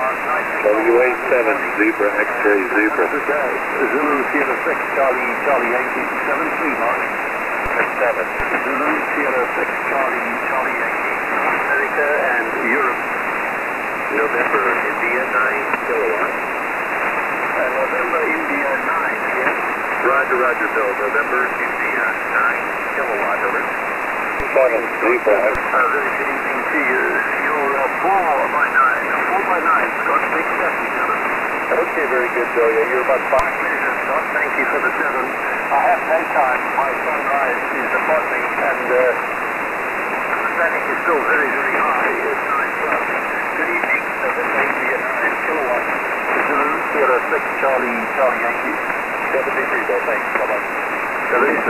WA7, Zebra, X-ray, Zebra. Zulu Sierra 6, Charlie, Charlie Yankee, 73 Mark. 7. Zulu Sierra 6, Charlie, Charlie Yankee, America and Europe. November, India, 9 kilowatt. November, India, 9, yes. Roger, Roger, Bill. November, India, 9 kilowatt, over. 7, Zebra. Very good evening to you. You're 4 by 9. 4 by 9, Scott, big 7. Okay, very good, Bill. Yeah, you're about 5. Pleasure, Scott. Thank you for the 7. I have no time. My sunrise is upon me, and the static is still very, very high. It's 9 plus. Good evening. November, India, 9 kilowatt. Zulu Sierra 6, Charlie, Charlie Yankee. 73, Bill. Thanks. Bye-bye.